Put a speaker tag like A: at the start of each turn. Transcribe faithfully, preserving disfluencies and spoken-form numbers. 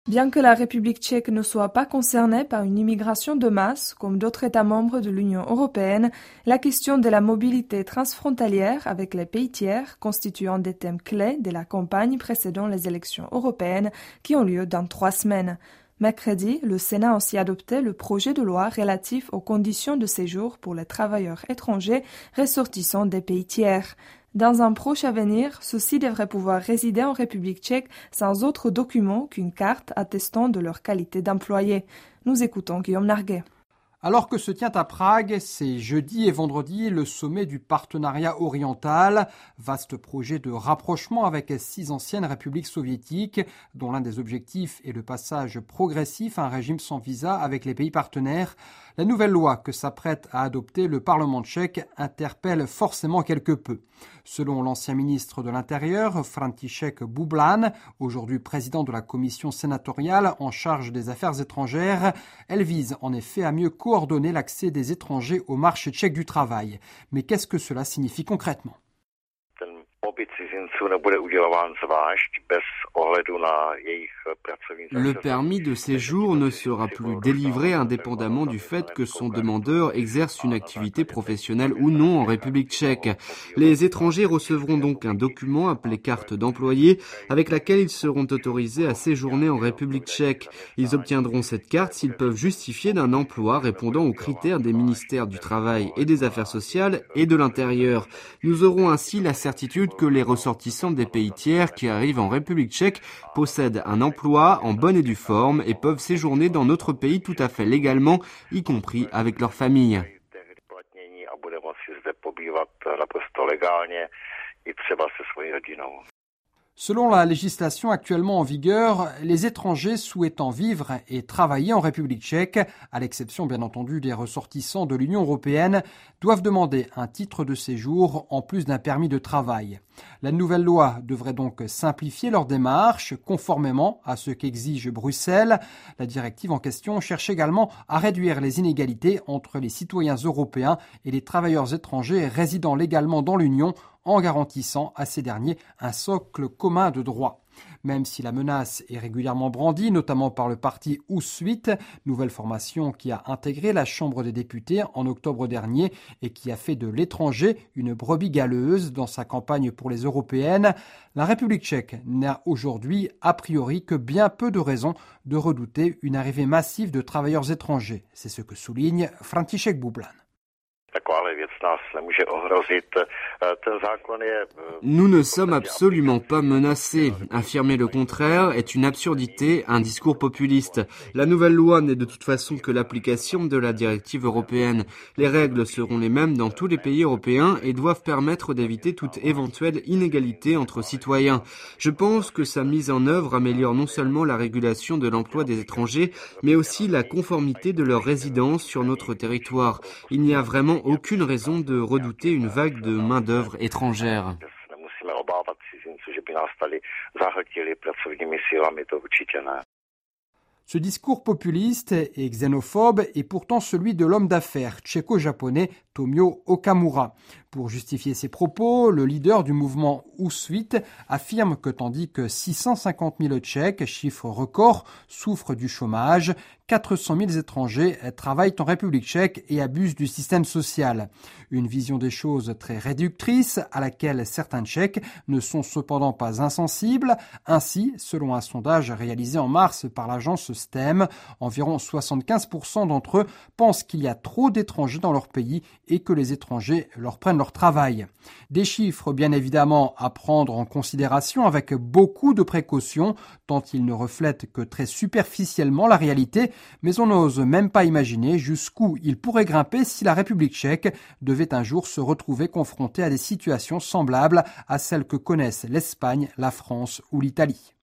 A: Bien que la République tchèque ne soit pas concernée par une immigration de masse, comme d'autres États membres de l'Union européenne, la question de la mobilité transfrontalière avec les pays tiers constitue un des thèmes clés de la campagne précédant les élections européennes qui ont lieu dans trois semaines. Mercredi, le Sénat a aussi adopté le projet de loi relatif aux conditions de séjour pour les travailleurs étrangers ressortissants des pays tiers. Dans un proche avenir, ceux-ci devraient pouvoir résider en République tchèque sans autre document qu'une carte attestant de leur qualité d'employé. Nous écoutons Guillaume Narguet.
B: Alors que se tient à Prague, c'est jeudi et vendredi le sommet du partenariat oriental, vaste projet de rapprochement avec six anciennes républiques soviétiques, dont l'un des objectifs est le passage progressif à un régime sans visa avec les pays partenaires. La nouvelle loi que s'apprête à adopter le Parlement tchèque interpelle forcément quelque peu. Selon l'ancien ministre de l'Intérieur, František Bublan, aujourd'hui président de la commission sénatoriale en charge des affaires étrangères, elle vise en effet à mieux coordonner l'accès des étrangers au marché tchèque du travail. Mais qu'est-ce que cela signifie concrètement ?
C: Le permis de séjour ne sera plus délivré indépendamment du fait que son demandeur exerce une activité professionnelle ou non en République tchèque. Les étrangers recevront donc un document appelé carte d'employé avec laquelle ils seront autorisés à séjourner en République tchèque. Ils obtiendront cette carte s'ils peuvent justifier d'un emploi répondant aux critères des ministères du Travail et des Affaires sociales et de l'Intérieur. Nous aurons ainsi la certitude que les ressortissants des pays tiers qui arrivent en République tchèque possèdent un emploi en bonne et due forme et peuvent séjourner dans notre pays tout à fait légalement, y compris avec leur famille.
B: Selon la législation actuellement en vigueur, les étrangers souhaitant vivre et travailler en République tchèque, à l'exception bien entendu des ressortissants de l'Union européenne, doivent demander un titre de séjour en plus d'un permis de travail. La nouvelle loi devrait donc simplifier leur démarche, conformément à ce qu'exige Bruxelles. La directive en question cherche également à réduire les inégalités entre les citoyens européens et les travailleurs étrangers résidant légalement dans l'Union, en garantissant à ces derniers un socle commun de droits. Même si la menace est régulièrement brandie, notamment par le parti Úsvit, nouvelle formation qui a intégré la Chambre des députés en octobre dernier et qui a fait de l'étranger une brebis galeuse dans sa campagne pour les européennes, la République tchèque n'a aujourd'hui a priori que bien peu de raisons de redouter une arrivée massive de travailleurs étrangers. C'est ce que souligne František Bublan.
C: Nous ne sommes absolument pas menacés. Affirmer le contraire est une absurdité, un discours populiste. La nouvelle loi n'est de toute façon que l'application de la directive européenne. Les règles seront les mêmes dans tous les pays européens et doivent permettre d'éviter toute éventuelle inégalité entre citoyens. Je pense que sa mise en œuvre améliore non seulement la régulation de l'emploi des étrangers, mais aussi la conformité de leur résidence sur notre territoire. Il n'y a vraiment aucune raison de redouter une vague de main-d'œuvre étrangère.
B: Ce discours populiste et xénophobe est pourtant celui de l'homme d'affaires tchéco-japonais Tomio Okamura. Pour justifier ses propos, le leader du mouvement Úsvit affirme que tandis que six cent cinquante mille Tchèques, chiffre record, souffrent du chômage, quatre cent mille étrangers travaillent en République tchèque et abusent du système social. Une vision des choses très réductrice à laquelle certains Tchèques ne sont cependant pas insensibles. Ainsi, selon un sondage réalisé en mars par l'agence S T E M, environ soixante-quinze pour cent d'entre eux pensent qu'il y a trop d'étrangers dans leur pays et que les étrangers leur prennent leur travail. Des chiffres bien évidemment à prendre en considération avec beaucoup de précautions, tant ils ne reflètent que très superficiellement la réalité, mais on n'ose même pas imaginer jusqu'où ils pourraient grimper si la République tchèque devait un jour se retrouver confrontée à des situations semblables à celles que connaissent l'Espagne, la France ou l'Italie.